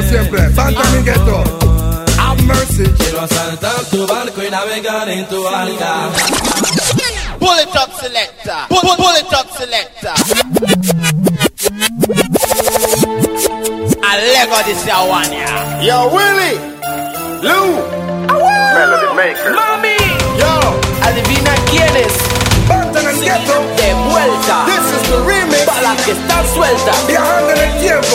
siempre. Bantam Ghetto. Have mercy. Quiero asaltar tu barco y navegar en tu barca. Pull it up, selector. Pull it up, selector. A Lego this one, yeah. Yo, Willie, Lou, Melody Maker, Mami. yo, Adivina quién es. Bantam Ghetto. De vuelta. This is the remix. Para las que están sueltas. Viajando en el tiempo.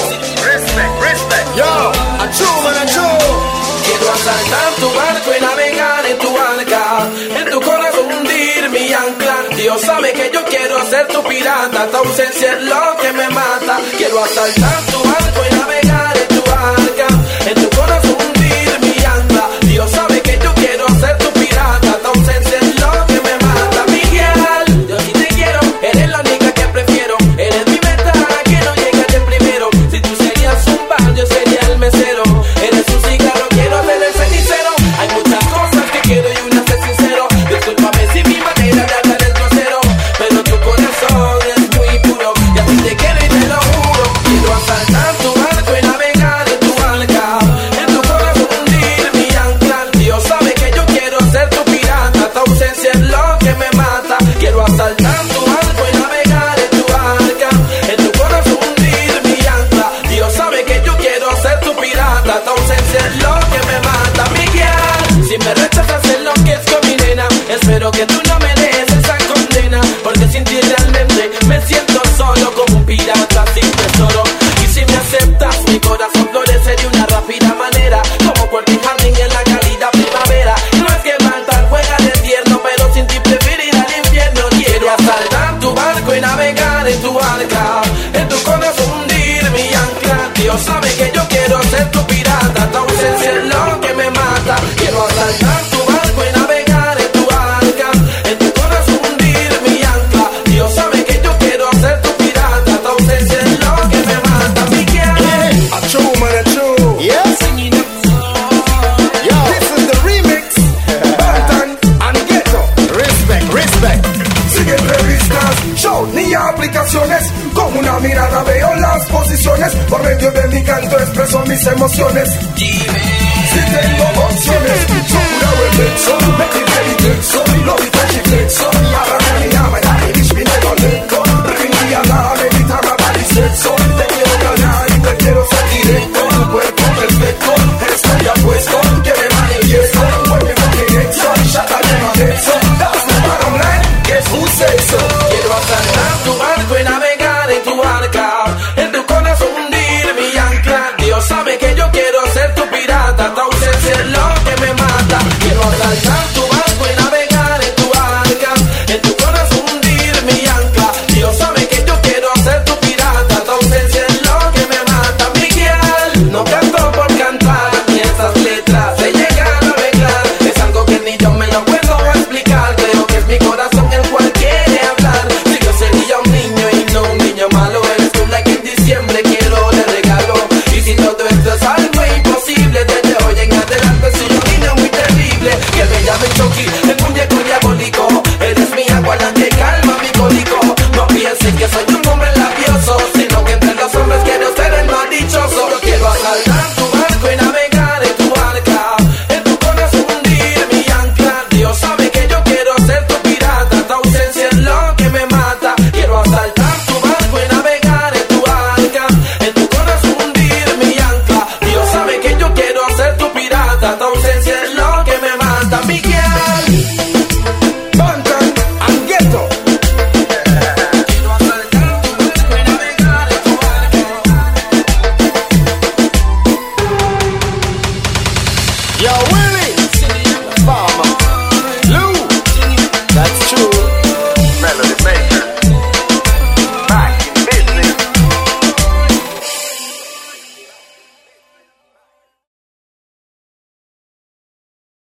respect, yo, a true man, a true. Quiero asaltar tu barco y navegar en tu barca. En tu corazón hundir mi ancla. Dios sabe que yo quiero ser tu pirata. Tu ausencia es lo que me mata. Quiero asaltar tu barco y navegar en tu barca. En tu corazón hundir mi ancla. Dios sabe que yo quiero ser tu pirata. Tu ausencia es lo que me mata. Miguel, yo sí te quiero. Eres la única que prefiero. Eres mi meta, que no llegas de primero. Si tú serías un bar, yo sería el mesero. Eres un cigarro, quiero ser el cenicero. Hay muchas cosas que quiero y una ser sincero. Discúlpame si mi manera de hablar es grosero, pero tu corazón es muy puro. Y así te quiero y te lo juro. Quiero asaltar tu barco y navegar en tu barca. En tu corazón hundir mi ancla. Dios sabe que yo quiero ser tu pirata. Tu ausencia es lo que me mata. Quiero asaltar tu barco y navegar en tu barca. En tu corazón hundir mi ancla. Dios sabe que yo quiero ser tu pirata. Tu ausencia es lo que me mata. Miguel, si me rechazas en lo que es con mi nena, espero que tú no me des esa condena, porque sin ti realmente me siento solo como un pirata sin tesoro. Y si me aceptas, mi corazón florece de una rápida manera, como cualquier jardín en la cálida primavera. No es que Malta juega de tierno, pero sin ti prefiero ir al infierno. Quiero asaltar tu barco y navegar en tu barca. En tu corazón hundir mi ancla. Dios sabe que yo quiero ser tu pirata. Tu ausencia es lo que me mata. Quiero asaltar tu barco y navegar en tu barca. En tu corazón hundir mi ancla. Dios sabe que yo quiero ser tu pirata. Tu ausencia es lo que me mata. Miguel, A true man, a true. Yes, yo, This is the remix. Bantam and Ghetto. respect. Sigue revistas, show ni aplicaciones. Con una mirada veo las posiciones. Por medio de mi canto expreso mis emociones. Si tengo opciones, procura el flexo. Me quité el flexo, lo vi tan flexo. Y ahora me llama y Irish me nego lento. Ring y ala, me guitarra para el sexo. Te quiero ganar y te quiero ser directo. Tu cuerpo perfecto, estoy apuesto. Que me manifiesto, vuelve con directo. Shut up, you know eso. That's the bottom line, guess who says so?